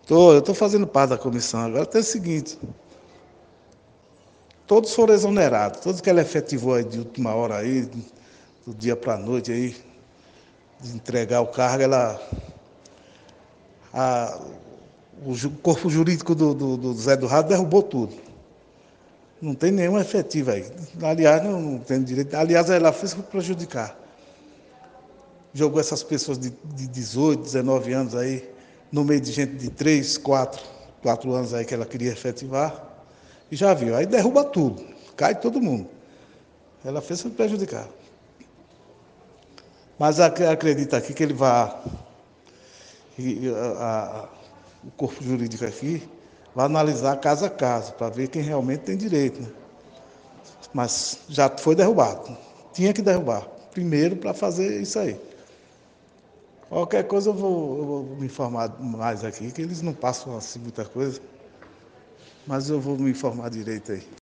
Eu estou fazendo parte da comissão. Agora tem o seguinte, todos foram exonerados, todos que ela efetivou aí de última hora aí, do dia para a noite aí, de entregar o cargo, a, o corpo jurídico do Zé do Rato derrubou tudo. Não tem nenhum efetivo aí. Aliás, não tem direito. Aliás, ela fez para prejudicar. Jogou essas pessoas de 18, 19 anos aí, no meio de gente de 3, 4 anos aí que ela queria efetivar. E já viu, aí derruba tudo, cai todo mundo. Ela fez para prejudicar. Mas acredita aqui que ele vai, o corpo jurídico aqui, vai analisar caso a caso, para ver quem realmente tem direito. Né? Mas já foi derrubado. Tinha que derrubar. Primeiro para fazer isso aí. Qualquer coisa eu vou me informar mais aqui, que eles não passam assim muita coisa. Mas eu vou me informar direito aí.